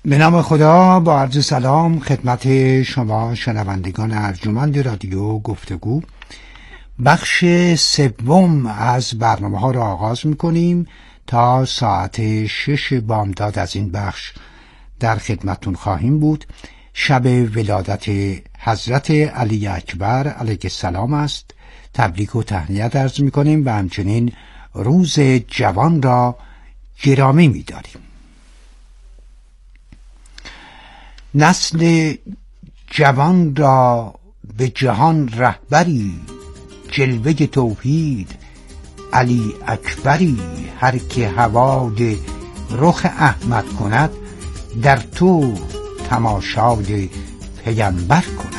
به نام خدا، با عرض سلام خدمت شما شنوندگان ارجمند رادیو گفتگو. بخش سوم از برنامه ها را آغاز می‌کنیم. تا ساعت 6 بامداد از این بخش در خدمتون خواهیم بود. شب ولادت حضرت علی اکبر علیه السلام است. تبریک و تهنیت عرض می‌کنیم و همچنین روز جوان را گرامی می‌داریم. نسل جوان را به جهان رهبری، جلوه توحید علی اکبری. هر که هوای رخ احمد کند، در تو تماشای پیمبر کند.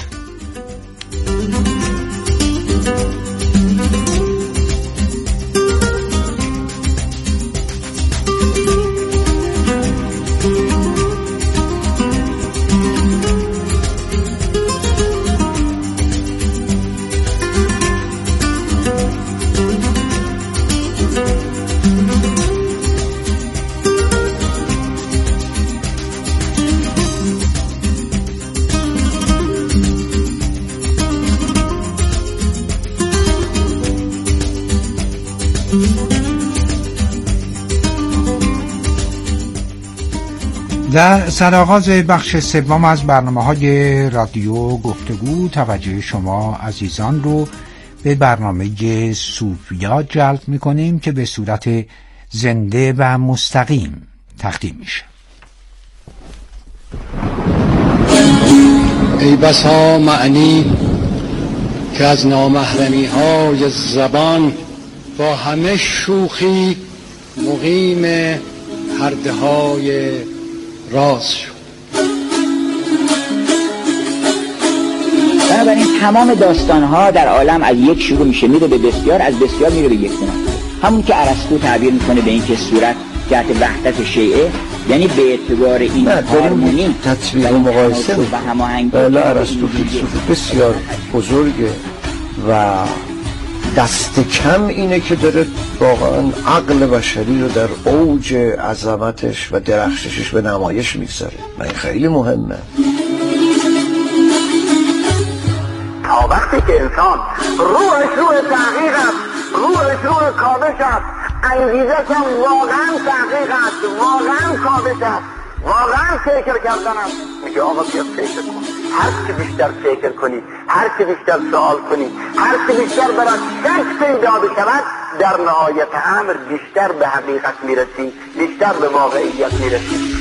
در سرآغاز بخش سوم از برنامه‌های رادیو گفتگو توجه شما عزیزان رو به برنامه صوفیا جلب می‌کنیم که به صورت زنده و مستقیم تقدیم میشه. ای بسا معنی که از نامحرمی‌های زبان با همه شوخی مقیم پرده‌های راز شد. بنابراین تمام داستان‌ها در عالم از یک شروع میشه، میره به بسیار، از بسیار میره به یک دونه. همون که ارسطو تعبیر میکنه به این که صورت جهت وحدت شیعه، یعنی به اعتبار این هارمونی تطبیق و مقایسه و هماهنگی. بله، ارسطو فیلسوف بسیار بزرگه و دست کم اینه که داره واقعا عقل بشری رو در اوج عظمتش و درخششش به نمایش میگذاره و این خیلی مهمه. تا وقتی که انسان روح تحقیق است، روح کابش است، انگیزه هم واقعا تحقیق است، واقعا کابش است، واقعا فکر کردن است، میگه آقا بیا فکر کن. هر چی بیشتر فکر کنی، هر چی بیشتر سوال کنی، هر چی بیشتر برات شک پیدا بشود، در نهایت امر بیشتر به حقیقت میرسی، بیشتر به واقعیت میرسی.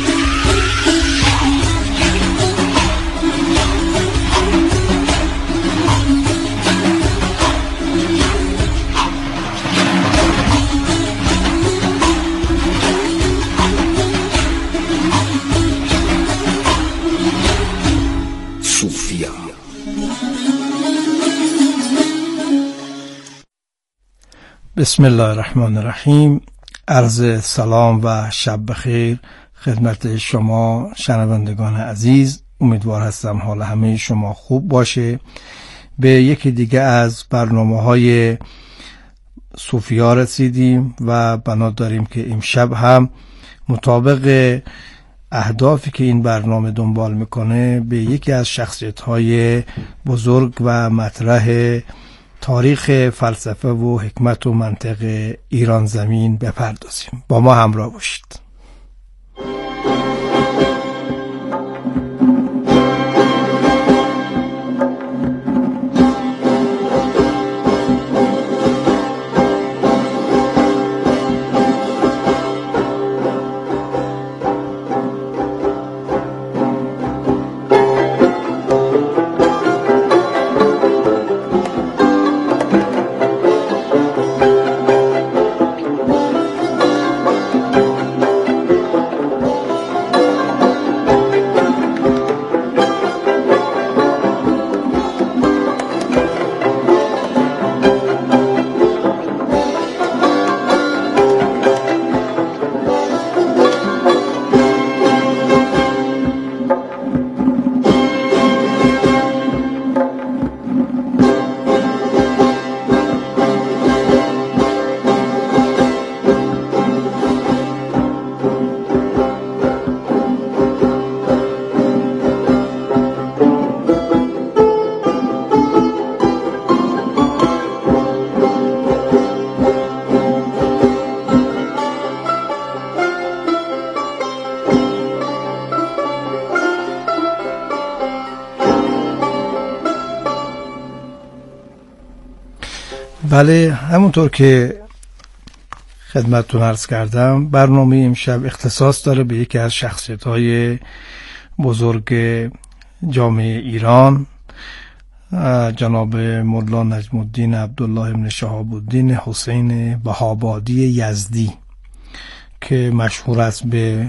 بسم الله الرحمن الرحیم. عرض سلام و شب بخیر خدمت شما شنوندگان عزیز. امیدوار هستم حال همه شما خوب باشه. به یکی دیگه از برنامه‌های صوفیا رسیدیم و بنا داریم که امشب هم مطابق اهدافی که این برنامه دنبال میکنه به یکی از شخصیت‌های بزرگ و مطرح تاریخ فلسفه و حکمت و منطق ایران زمین بپردازیم. با ما همراه باشید. بله، همونطور که خدمتتون عرض کردم، برنامه امشب اختصاص داره به یکی از شخصیت‌های بزرگ جامعه ایران، جناب مولا نجم الدین عبدالله بن شهاب الدین حسین بهابادی یزدی که مشهور است به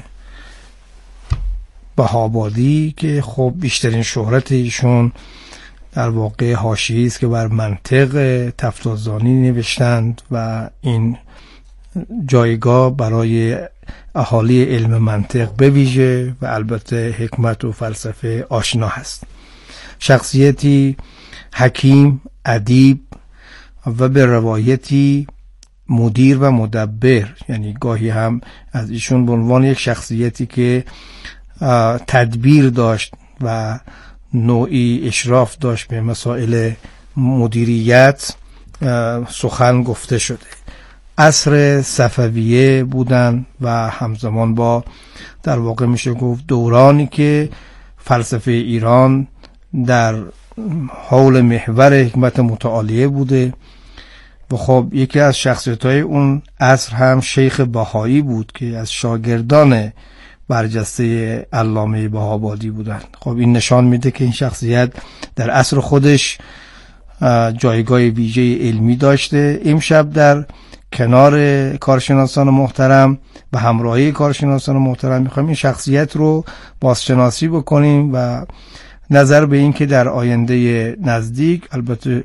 بهابادی، که خب بیشترین شهرت ایشون در واقع حاشیه‌ای است که بر منطق تفتازانی نوشتند و این جایگاه برای اهالی علم منطق به ویژه و البته حکمت و فلسفه آشنا هست. شخصیتی حکیم، ادیب و به روایتی مدیر و مدبر، یعنی گاهی هم از ایشون به عنوان یک شخصیتی که تدبیر داشت و نوعی اشراف داشت به مسائل مدیریت سخن گفته شده. عصر صفویه بودن و همزمان با در واقع میشه گفت دورانی که فلسفه ایران در حول محور حکمت متعالیه بوده و خب یکی از شخصیت‌های اون عصر هم شیخ بهایی بود که از شاگردان برجسته علامه بهابادی بودن. خب این نشان میده که این شخصیت در عصر خودش جایگاه ویژه علمی داشته. امشب در کنار کارشناسان محترم و همراهی کارشناسان محترم میخوایم این شخصیت رو بازشناسی بکنیم و نظر به این که در آینده نزدیک، البته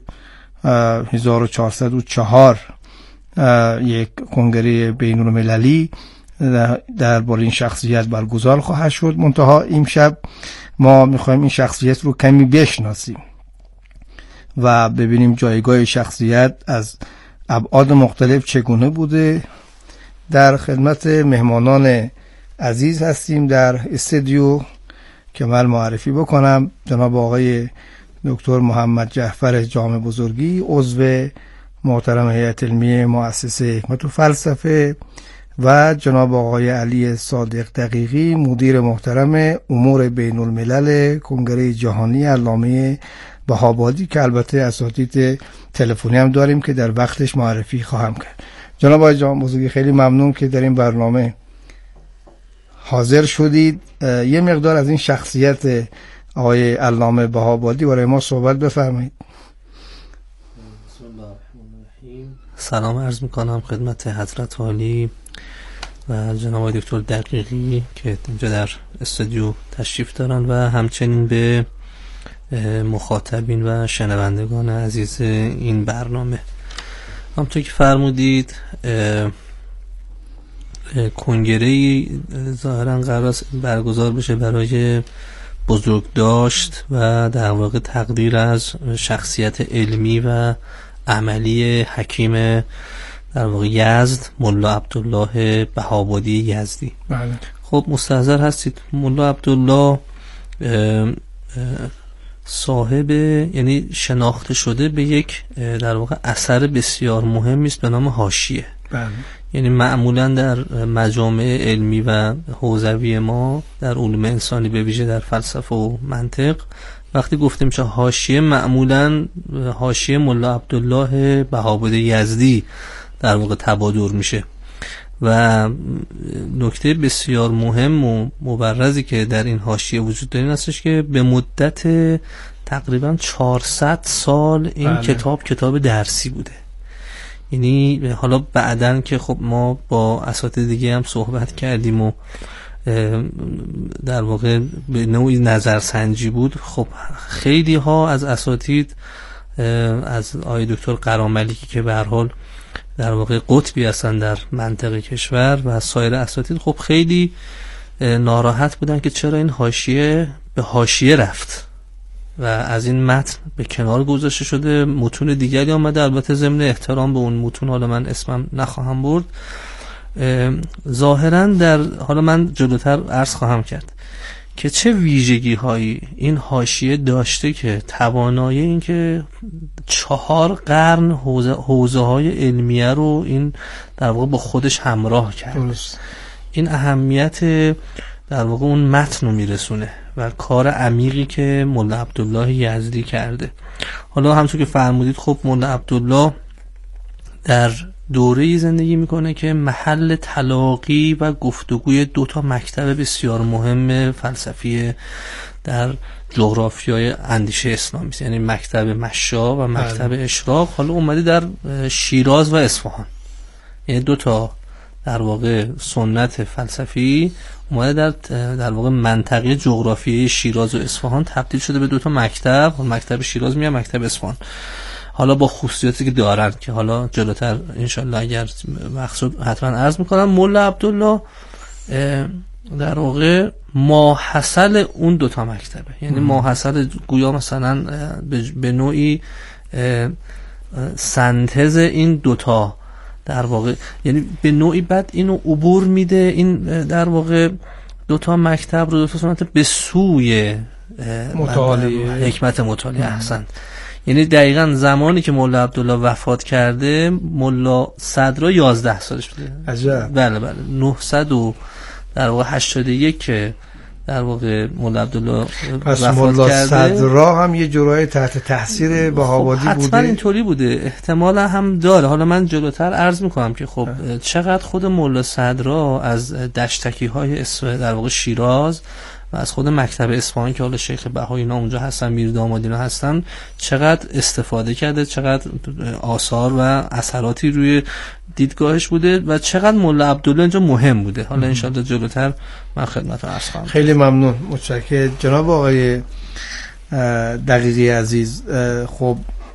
1404 یک کنگره بین المللی درباره این شخصیت برگزار خواهد شد. منتها امشب ما میخوایم این شخصیت رو کمی بشناسیم و ببینیم جایگاه شخصیت از ابعاد مختلف چگونه بوده. در خدمت مهمانان عزیز هستیم در استودیو که من معرفی بکنم. جناب آقای دکتر محمد جعفر جامع بزرگی، عضو محترم هیئت علمی مؤسسه حکمت و فلسفه، و جناب آقای علی صادق دقیقی، مدیر محترم امور بین الملل کنگره جهانی علامه بهابادی، که البته اساتید تلفنی هم داریم که در وقتش معرفی خواهم کرد. جناب آقای جامع بزرگی، خیلی ممنون که در این برنامه حاضر شدید. یه مقدار از این شخصیت آقای علامه بهابادی برای ما صحبت بفرمایید. بسم الله الرحمن الرحیم. سلام عرض میکنم خدمت حضرت عالی و جناب آقای دکتر دقیقی که اینجا در استودیو تشریف دارن و همچنین به مخاطبین و شنوندگان عزیز این برنامه. همونطور که فرمودید کنگره‌ای ظاهراً قرار است برگزار بشه برای بزرگداشت و در واقع تقدیر از شخصیت علمی و عملی حکیم در واقع یزد، ملا عبدالله بهابادی یزدی. بله. خب مستحضر هستید ملا عبدالله صاحب، یعنی شناخته شده به یک در واقع اثر بسیار مهمی است به نام حاشیه. بله. یعنی معمولا در مجامع علمی و حوزوی ما در علوم انسانی به ویژه در فلسفه و منطق وقتی گفته میشه حاشیه، معمولا حاشیه ملا عبدالله بهابادی یزدی در واقع تبادر میشه. و نکته بسیار مهم و مبرزی که در این حاشیه وجود داره این هستش که به مدت تقریبا 400 سال این کتاب درسی بوده. یعنی حالا بعدن که خب ما با اساتید دیگه هم صحبت کردیم و در واقع به نوعی نظرسنجی بود، خب خیلی ها از اساتید، از آقای دکتر قراملیکی که به هر حال در واقع قطبی هستن در منطقه کشور و سایر اساتید، خب خیلی ناراحت بودن که چرا این حاشیه به حاشیه رفت و از این متن به کنار گذاشته شده، متون دیگری آمده. البته ضمن احترام به اون متون حالا من اسمم نخواهم برد. ظاهرا حالا من جلوتر عرض خواهم کرد که چه ویژگی هایی این حاشیه داشته که توانایی این که 4 قرن حوزه های علمیه رو این در واقع با خودش همراه کرد. این اهمیت در واقع اون متن رو میرسونه و کار عمیقی که ملا عبدالله یزدی کرده. حالا همونطور که فرمودید خب ملا عبدالله در دوره‌ای زندگی میکنه که محل تلاقی و گفتگوی دو تا مکتب بسیار مهم فلسفی در جغرافیای اندیشه اسلامی است، یعنی مکتب مشا و مکتب اشراق. حالا اومده در شیراز و اصفهان، یعنی دو تا در واقع سنت فلسفی اومده در واقع منطقه جغرافیایی شیراز و اصفهان تبدیل شده به دو تا مکتب، مکتب شیراز میاد، مکتب اصفهان، حالا با خصوصیاتی که دارن که حالا جلوتر انشالله اگر مقصود حتما عرض میکنم. مولا عبدالله در واقع ماحصل اون دوتا مکتبه، یعنی ماحصل گویا مثلا به نوعی سنتز این دوتا در واقع، یعنی به نوعی بعد اینو عبور میده، این در واقع دوتا مکتب رو، دوتا سنت به سوی مطالعه حکمت مطالعه. احسن. یعنی دقیقاً زمانی که مولا عبدالله وفات کرده مولا صدرا 11 سالش بوده. عجب. بله 981 که در واقع مولا عبدالله پس وفات مولا کرده. صدرا هم یه جورای تحت تأثیر بهاوادی بوده. حتما اینطوری بوده، احتمال هم داره. حالا من جلوتر عرض میکنم که خب چقدر خود مولا صدرا از دشتکی های در واقع شیراز و از خود مکتب اصفهان که حالا شیخ بهایی اینا اونجا هستن، میر داماد اینا هستن، چقدر استفاده کرده، چقدر آثار و اثراتی روی دیدگاهش بوده و چقدر مولا عبدالله اینجا مهم بوده. حالا انشاءالله جلوتر من خدمتتون عرض خواهم. خیلی ممنون، متشکرم جناب آقای دقیقی عزیز. خب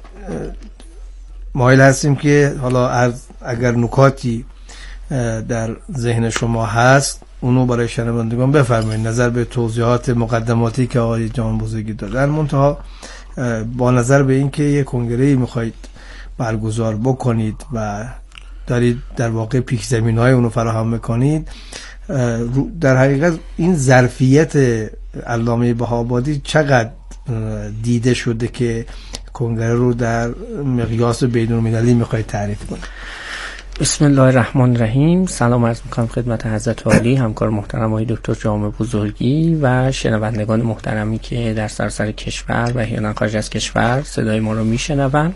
مایل هستیم که حالا اگر نکاتی در ذهن شما هست اونو برای شنوندگان بفرمایید، نظر به توضیحات مقدماتی که آقای جان بزرگی دادن. منتها با نظر به این که یک کنگره‌ای میخواید برگزار بکنید و دارید در واقع پیش زمین‌های اونو فراهم میکنید، در حقیقت این ظرفیت علامه بهاءالدین چقدر دیده شده که کنگره رو در مقیاس بین‌المللی میخواید تعریف کنید؟ بسم الله الرحمن الرحیم. سلام عرض میکنم خدمت حضرت عالی، همکار محترم آقای دکتر جامع بزرگی و شنوندگان محترمی که در سراسر کشور و احیانا خارج از کشور صدای ما رو میشنون.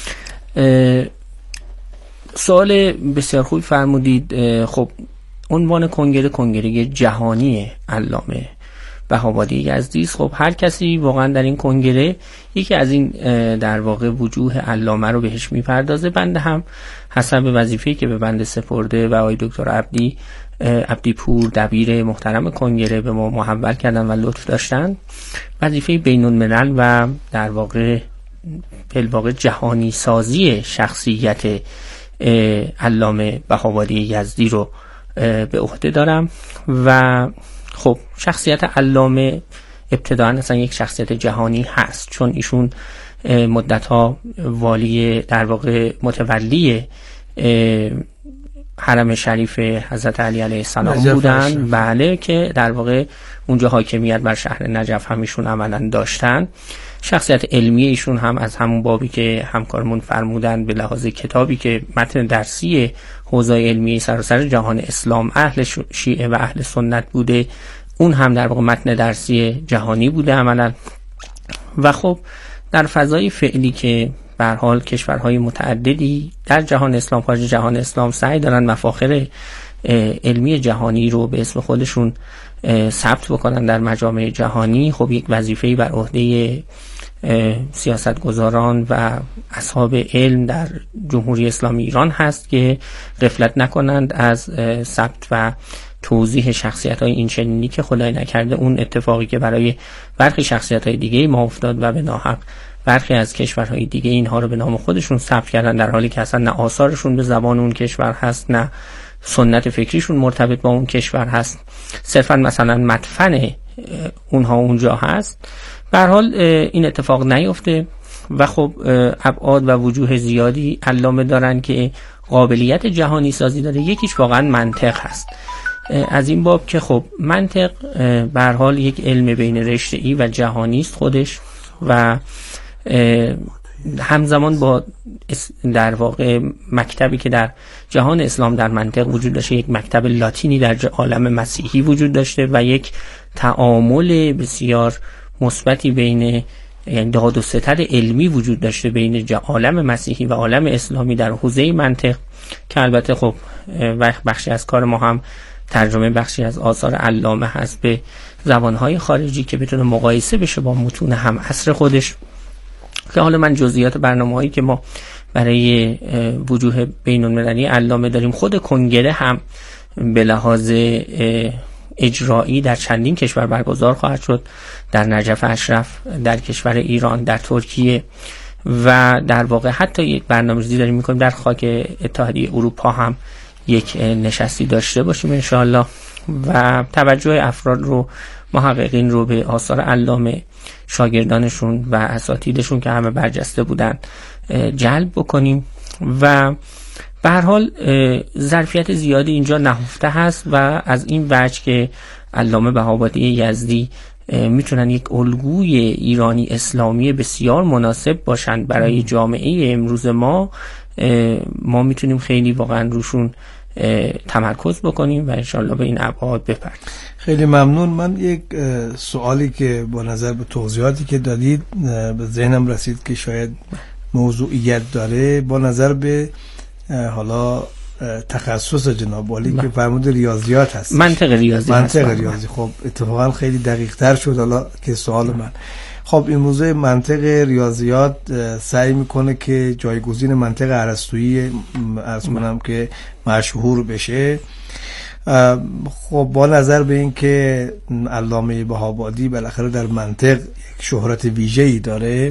سوال بسیار خوبی فرمودید. خب عنوان کنگره جهانی علامه بهاءالدین یزدی است. خب هر کسی واقعا در این کنگره یکی از این در واقع وجوه علامه رو بهش میپردازه. بنده هم حسب وظیفه‌ای که به بنده سپرده و آقای دکتر عبدی پور دبیر محترم کنگره به ما محول کردن و لطف داشتن، وظیفه بین الملل و در واقع بالواقع جهانی سازی شخصیت علامه بهاءالدین یزدی رو به عهده دارم. و خب شخصیت علامه ابتداً اصلا یک شخصیت جهانی هست، چون ایشون مدتها والی در واقع متولی حرم شریف حضرت علی علیه السلام بودن. بله، که در واقع اونجا حاکمیت بر شهر نجف هم ایشون عملاً داشتن. شخصیت علمی ایشون هم از همون بابی که همکارمون فرمودن به لحاظ کتابی که متن درسی حوزه علمی سراسر جهان اسلام اهل شیعه و اهل سنت بوده، اون هم در واقع متن درسی جهانی بوده عملاً. و خب در فضای فعلی که به هر حال کشورهای متعددی در جهان اسلام خارج جهان اسلام سعی دارن مفاخر علمی جهانی رو به اسم خودشون ثبت بکنن در مجامع جهانی، خب یک وظیفه‌ای بر عهده سیاستگزاران و اصحاب علم در جمهوری اسلامی ایران هست که غفلت نکنند از ثبت و توضیح شخصیت‌های این چنینی که خدای نکرده اون اتفاقی که برای برخی شخصیت‌های دیگه ما افتاد و به ناحق برخی از کشورهای دیگه اینها رو به نام خودشون ثبت کردن، در حالی که اصلا نه آثارشون به زبان اون کشور هست نه سنت فکریشون مرتبط با اون کشور هست، صرفا مثلا مدفن اونها اونجا هست. به هر حال این اتفاق نیفته و خب ابعاد و وجوه زیادی علامه دارن که قابلیت جهانی سازی داره. یکیش واقعا منطق هست. از این باب که خب منطق به هر حال یک علم بین رشته‌ای و جهانی است خودش و همزمان با در واقع مکتبی که در جهان اسلام در منطق وجود داشته، یک مکتب لاتینی در عالم مسیحی وجود داشته و یک تعامل بسیار مثبتی بین یعنی داد و ستد علمی وجود داشته بین عالم مسیحی و عالم اسلامی در حوزه منطق، که البته خب بخشی از کار ما هم ترجمه بخشی از آثار علامه هست به زبانهای خارجی که بتونه مقایسه بشه با متون هم عصر خودش، که حالا من جزئیات برنامه‌هایی که ما برای وجوه بین‌المللی علامه داریم، خود کنگره هم به لحاظ اجرایی در چندین کشور برگزار خواهد شد، در نجف اشرف، در کشور ایران، در ترکیه، و در واقع حتی یک برنامه‌ریزی داریم می‌کنیم در خاک اتحادیه اروپا هم یک نشستی داشته باشیم انشاءالله، و توجه افراد رو، محققین رو به آثار علامه، شاگردانشون و اساتیدشون که همه برجسته بودن جلب بکنیم. و به هر حال ظرفیت زیادی اینجا نهفته هست و از این وجه که علامه بهاءالدین یزدی میتونن یک الگوی ایرانی اسلامی بسیار مناسب باشند برای جامعه امروز ما میتونیم خیلی واقعا روشون تمرکز بکنیم و انشالله به این ابعاد بپردازیم. خیلی ممنون. من یک سوالی که با نظر به توضیحاتی که دادید به ذهنم رسید که شاید موضوعیت داره، با نظر به حالا تخصص جناب عالی که فرمود ریاضیات هست، منطق ریاضی. خب اتفاقا خیلی دقیق تر شد حالا که سوال من. خب این موضوع منطق ریاضیات سعی میکنه که جایگزین منطق ارسطویی عرض کنم که مشهور بشه. خب با نظر به این که علامه بهاءالدین بالاخره در منطق یک شهرت ویژه‌ای داره،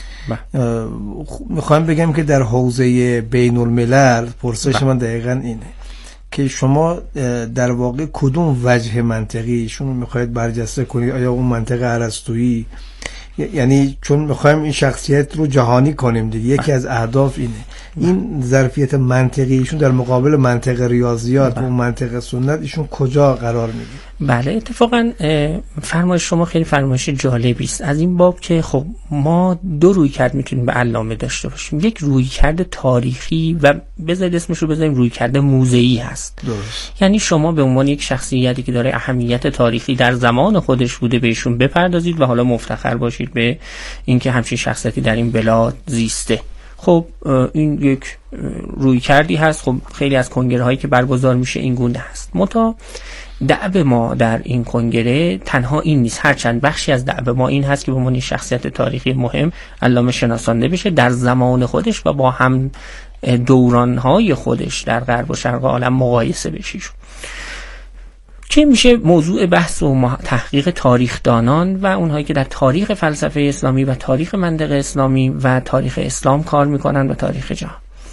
میخوام بگم که در حوزه بین الملل پرسش من دقیقا اینه که شما در واقع کدوم وجه منطقی شما میخواید برجسته کنید؟ آیا اون منطق ارسطویی، یعنی چون میخوایم این شخصیت رو جهانی کنیم دیگه، یکی از اهداف اینه، این ظرفیت منطقی ایشون در مقابل منطق ریاضیات و منطق سنت ایشون کجا قرار میگیره؟ بله اتفاقا فرمایش شما خیلی فرمایش جالبی است از این باب که خب ما دو رویکرد میتونیم به علامه داشته باشیم. یک رویکرد تاریخی و بذارید اسمش رو بذاریم رویکرد موضعی هست. درست. یعنی شما به عنوان یک شخصیتی که داره اهمیت تاریخی در زمان خودش بوده بهشون بپردازید و حالا مفتخر باشید به اینکه همچین شخصیتی در این بلاد زیسته. خب این یک رویکردی هست. خب خیلی از کنگره هایی که برگزار میشه این گونه هست. منتها دعب ما در این کنگره تنها این نیست، هرچند بخشی از دعب ما این هست که به عنوان شخصیت تاریخی مهم علامه شناسانده بشه در زمان خودش و با هم دورانهای خودش در غرب و شرق عالم مقایسه بشه. چه میشه موضوع بحث و تحقیق تاریخدانان و اونهایی که در تاریخ فلسفه اسلامی و تاریخ منطق اسلامی و تاریخ اسلام کار میکنن و تاریخ جهان.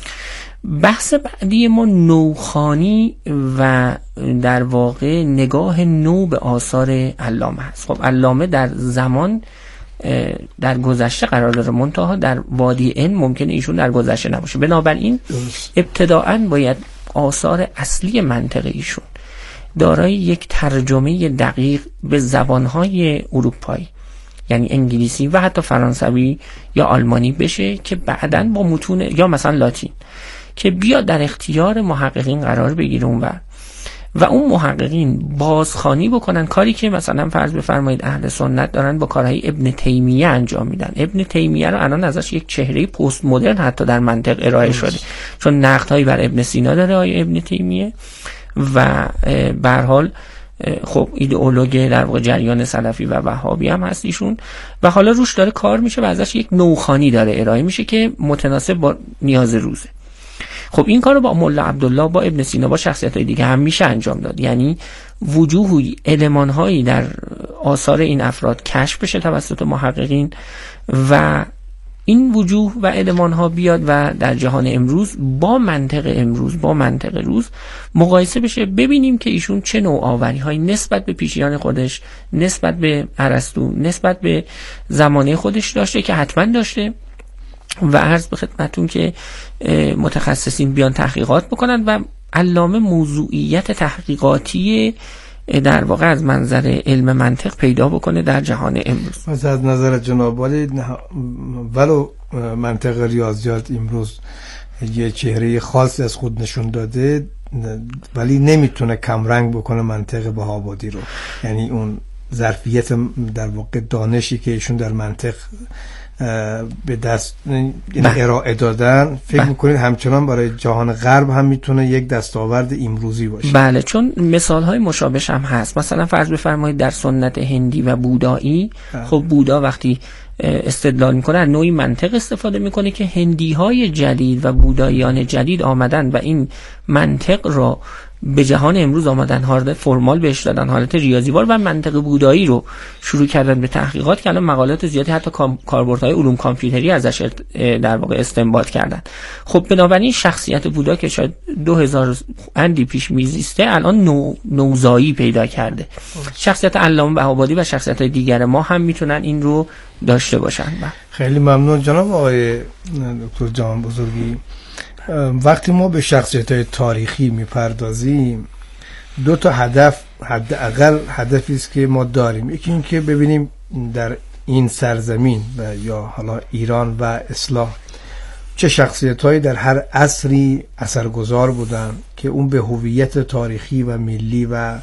بحث بعدی ما نوخوانی و در واقع نگاه نو به آثار علامه هست. خب علامه در زمان در گذشته قرار داره، منتها در وادی علم ممکنه ایشون در گذشته نباشه. بنابراین ابتداءً باید آثار اصلی منطق ایشون دارای یک ترجمه دقیق به زبانهای اروپایی، یعنی انگلیسی و حتی فرانسوی یا آلمانی بشه که بعداً با متون یا مثلا لاتین که بیاد در اختیار محققین قرار بگیره اونور و اون محققین بازخوانی بکنن، کاری که مثلا فرض بفرمایید اهل سنت دارن با کارهای ابن تیمیه انجام میدن. ابن تیمیه رو الان ازش یک چهره پست مدرن حتی در منطق ارائه شده، چون نقدهایی بر ابن سینا داره آیه ابن تیمیه و به هر حال خب ایدئولوژی در واقع جریان سلفی و وهابی هم هست ایشون و حالا روش داره کار میشه و ازش یک نوخوانی داره ارائه میشه که متناسب با نیاز روزه. خب این کارو با مولا عبدالله، با ابن سینا، با شخصیت‌های دیگه هم میشه انجام داد. یعنی وجوهی، المان‌هایی در آثار این افراد کشف بشه توسط محققین و این وجوه و المان‌ها بیاد و در جهان امروز با منطق روز مقایسه بشه، ببینیم که ایشون چه نوآوری‌هایی نسبت به پیشیان خودش، نسبت به ارسطو، نسبت به زمانه خودش داشته که حتما داشته و عرض به خدمتون که متخصصین بیان تحقیقات بکنن و علامه موضوعیت تحقیقاتی در واقع از منظر علم منطق پیدا بکنه در جهان امروز. از نظر جناب عالی ولو منطق ریاضیات امروز یه چهره خاصی از خود نشون داده ولی نمیتونه کمرنگ بکنه منطق بهاءالدین رو، یعنی اون ظرفیت در واقع دانشی که ایشون در منطق به دست ارائه دادن فکر میکنید همچنان برای جهان غرب هم میتونه یک دستاورد امروزی باشه؟ بله، چون مثال های مشابهش هم هست. مثلا فرض بفرمایید در سنت هندی و بودایی، خب بودا وقتی استدلال میکنه از نوعی منطق استفاده میکنه که هندی های جدید و بوداییان جدید آمدن و این منطق را به جهان امروز آمدن، حالت فرمال بهش دادن، حالت ریاضیوار، و منطق بودایی رو شروع کردن به تحقیقات که الان مقالات زیادی حتی کاربردهای علوم کامپیوتری ازش در واقع استنباط کردن. خب بنابراین شخصیت بودا که شاید 2000 اندی پیش میزیسته الان نوزایی پیدا کرده. شخصیت علامه بهاءالدین و شخصیت دیگر ما هم میتونن این رو داشته باشن. خیلی ممنون جناب آقای دکتر جهان بزرگی. وقتی ما به شخصیت‌های تاریخی میپردازیم، دو تا هدف، حداقل هدفی است که ما داریم. یکی این که ببینیم در این سرزمین و یا حالا ایران و اسلام چه شخصیت‌هایی در هر عصری اثرگذار بودن که اون به هویت تاریخی و ملی و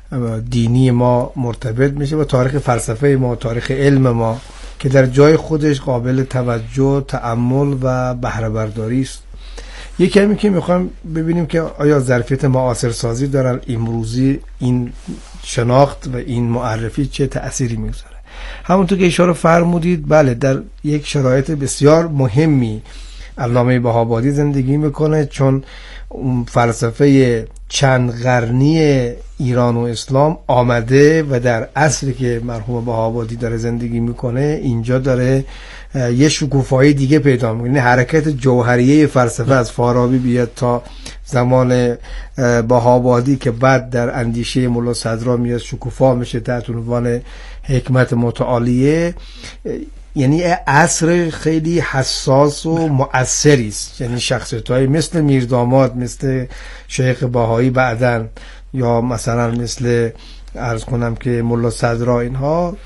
دینی ما مرتبط میشه و تاریخ فلسفه ما، تاریخ علم ما که در جای خودش قابل توجه، تأمل و بهره برداری است. یکی همین که میخوایم ببینیم که آیا ظرفیت معاصر سازی دارن امروزی این شناخت و این معرفی چه تأثیری میگذاره. همونطور که اشاره فرمودید، بله در یک شرایط بسیار مهمی علامه بهاءالدین زندگی میکنه، چون اون فلسفه چند قرنی ایران و اسلام آمده و در عصری که مرحوم بهاءالدین داره زندگی میکنه اینجا داره یه شکوفایی دیگه پیدا میکنه. یعنی حرکت جوهریه فلسفه از فارابی بیاد تا زمان بهاءالدین که بعد در اندیشه ملا صدرا میاد شکوفا میشه تحت عنوان حکمت متعالیه. یعنی عصر خیلی حساس و مؤثری است. یعنی شخصیت‌های مثل میرداماد، مثل شیخ بهایی بعدن، یا مثلا مثل عرض کنم که ملا صدرا، اینها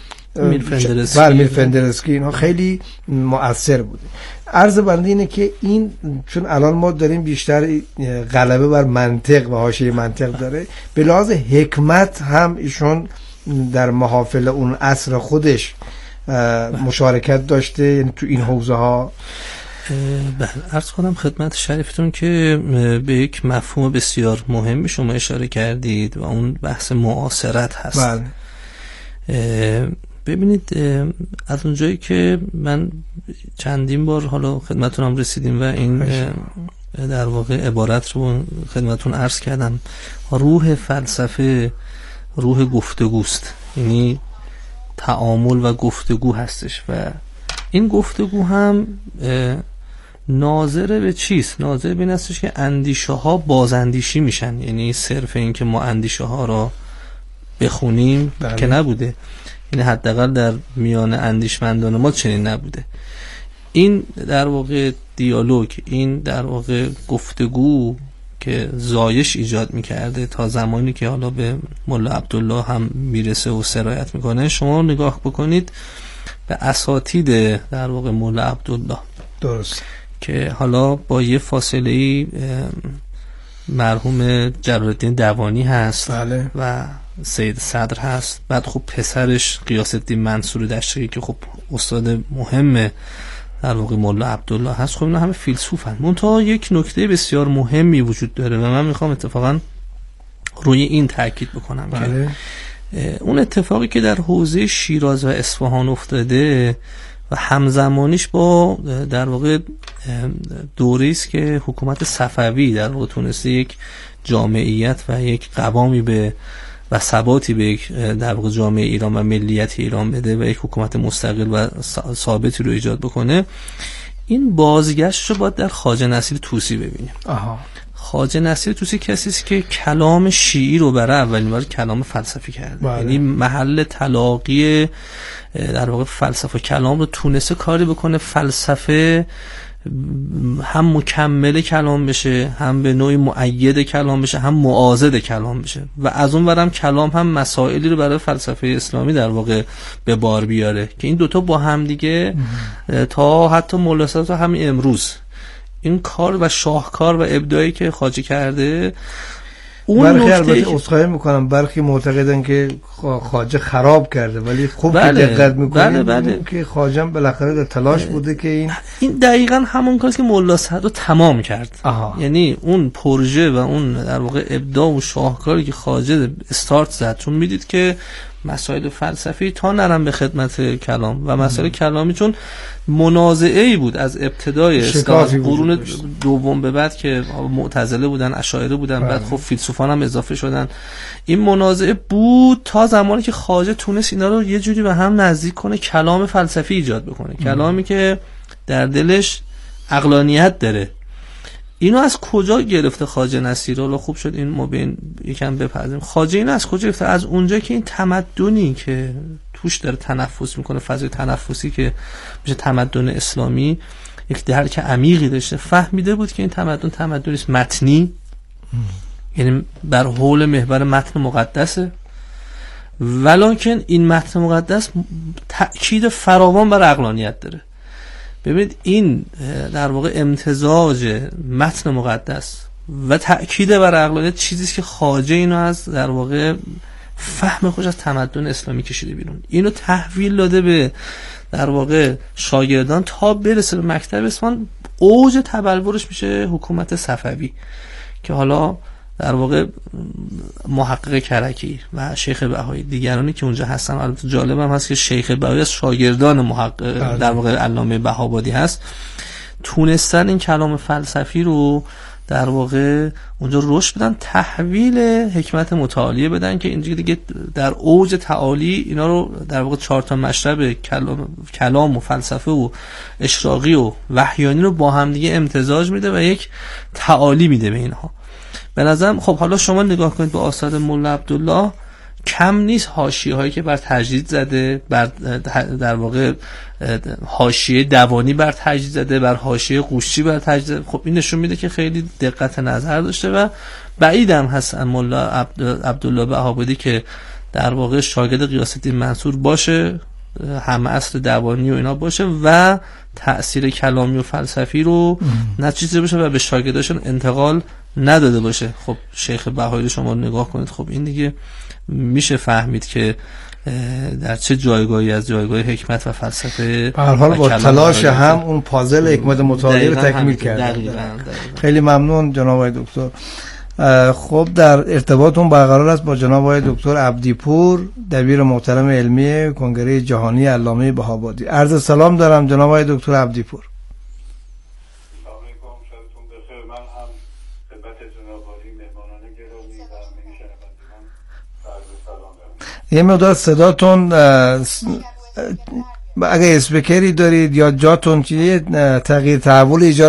میرفندرسکی، اینها خیلی مؤثر بوده. عرض بنده اینه که این چون الان ما داریم بیشتر غلبه بر منطق و حاشیه منطق داره، به لحاظ حکمت هم ایشون در محافل اون عصر خودش مشارکت داشته، یعنی تو این حوزه ها. عرض کنم خدمت شریفتون که به یک مفهوم بسیار مهمی شما اشاره کردید و اون بحث معاصرت هست. بله. ببینید از اونجایی که من چندین بار حالا خدمتون هم رسیدیم و این در واقع عبارت رو خدمتون عرض کردم، روح فلسفه روح گفتگوست، یعنی تعامل و گفتگو هستش و این گفتگو هم ناظر به چیست؟ ناظر به این هستش که اندیشه ها بازاندیشی میشن. یعنی صرف این که ما اندیشه ها را بخونیم که نبوده، یعنی حداقل در میان اندیشمندان ما چنین نبوده. این در واقع دیالوگ، این در واقع گفتگو که زایش ایجاد میکرده تا زمانی که حالا به ملا عبدالله هم میرسه و سرایت میکنه. شما نگاه بکنید به اساتید در واقع ملا عبدالله، درست، که حالا با یه فاصله مرحوم جلال‌الدین دوانی هست. بله. و سید صدر هست. بعد خب پسرش غیاث الدین منصور دشتقی که خب استاد مهم در واقع ملا عبدالله هست. خب اینا همه فیلسوفن. منتها یک نکته بسیار مهمی وجود داره و من میخوام اتفاقا روی این تاکید بکنم. بله. که اون اتفاقی که در حوزه شیراز و اصفهان افتاده و همزمانیش با در واقع دوره‌ای است که حکومت صفوی در واقع تونسته یک جامعیت و یک قوامی به و ثباتی به یک در واقع جامعه ایران و ملیت ایران بده و یک حکومت مستقل و ثابتی رو ایجاد بکنه. این بازگشت رو باید در خواجه نصیر طوسی ببینیم. خواجه نصیر طوسی کسی است که کلام شیعی رو برای اولین بار کلام فلسفی کرده. یعنی محل تلاقی در واقع فلسفه و کلام رو تونسته کاری بکنه فلسفه هم مکمل کلام بشه، هم به نوعی مؤید کلام بشه، هم معاضد کلام بشه و از اون ورم کلام هم مسائلی رو برای فلسفه اسلامی در واقع به بار بیاره که این دوتا با هم دیگه تا حتی مولا صدر همین امروز این کار و شاهکار و ابداعی که خواجه کرده اون برخی نکته البته عذرخواهی میکنم، برخی معتقدن که خواجه خراب کرده، ولی خوب که دقت میکنیم بله. که خواجه بالاخره در تلاش بوده که این دقیقاً همون کاری که ملا سعد رو تمام کرد. یعنی اون پروژه و اون در واقع ابداع و شاهکاری که خواجه استارت زد، چون میدید که مسائل فلسفی تا نرم به خدمت کلام و مسائل کلامی، چون منازعه‌ای بود از ابتدای قرون دوم به بعد که معتزله بودن، اشاعره بودن، بعد خب فیلسوفان هم اضافه شدن. این منازعه بود تا زمانی که خواجه تونست اینا رو یه جوری به هم نزدیک کنه، کلام فلسفی ایجاد بکنه، کلامی که در دلش عقلانیت داره. اینو از کجا گرفته خواجه نصیری؟ حالا خوب شد این ما بین یکم بپردازیم. خواجه اینو از کجا گرفته؟ از اونجا که این تمدنی که توش داره تنفس میکنه، فضای تنفسی که میشه تمدن اسلامی، یک درک عمیقی داشته، فهمیده بود که این تمدن تمدنی است متنی، یعنی بر حول محور متن مقدسه، ولکن این متن مقدس تأکید فراوان بر عقلانیت داره. ببینید این در واقع امتزاج متن مقدس و تأکید بر عقلانیت چیزی است که خواجه اینو از در واقع فهم خودش از تمدن اسلامی کشیده بیرون، اینو تحویل داده به در واقع شاگردان تا برسه به مکتب اصفهان. اوج تبلورش میشه حکومت صفوی که حالا در واقع محقق کرکی و شیخ بهایی دیگرانی که اونجا هستن، البته جالب هم هست که شیخ بهایی از شاگردان محقق در واقع علامه بهابادی هست، تونستن این کلام فلسفی رو در واقع اونجا رشد بدن، تحویل حکمت متعالیه بدن که اینجا دیگه در اوج تعالی اینا رو در واقع 4 تا مشرب کلام و فلسفه و اشراقی و وحیانی رو با هم دیگه امتزاج میده و یک تعالی میده به اینها. به نظرم خب حالا شما نگاه کنید به آثار مولا عبدالله، کم نیست حاشیه هایی که بر تجدید زده، بر در واقع حاشیه دوانی بر تجدید زده، بر حاشیه قوشی بر تجدید زده. خب این نشون میده که خیلی دقت نظر داشته و بعیدم هست مولا عبدالله بهابادی که در واقع شاگرد غیاث الدین منصور باشه، همه اصل دوانی و اینا باشه و تأثیر کلامی و فلسفی رو نتیجه بشه و به شاگرداشون انتقال نداده باشه. خب شیخ بهایی شما نگاه کنید، خب این دیگه میشه فهمید که در چه جایگاهی از جایگاه حکمت و فلسفه به هر حال با تلاش هم اون پازل حکمت متعالی رو تکمیل کرد. خیلی ممنون جناب آقای دکتر. خب در ارتباطون برقرار است با جناب آقای دکتر عبدیپور، دبیر محترم علمی کنگره جهانی علامه بهابادی. عرض سلام دارم جناب آقای دکتر عبدیپور. یه مقدار صداتون اگه اسپیکری دارید یا جاتون چیه تغییر تحول ایجاد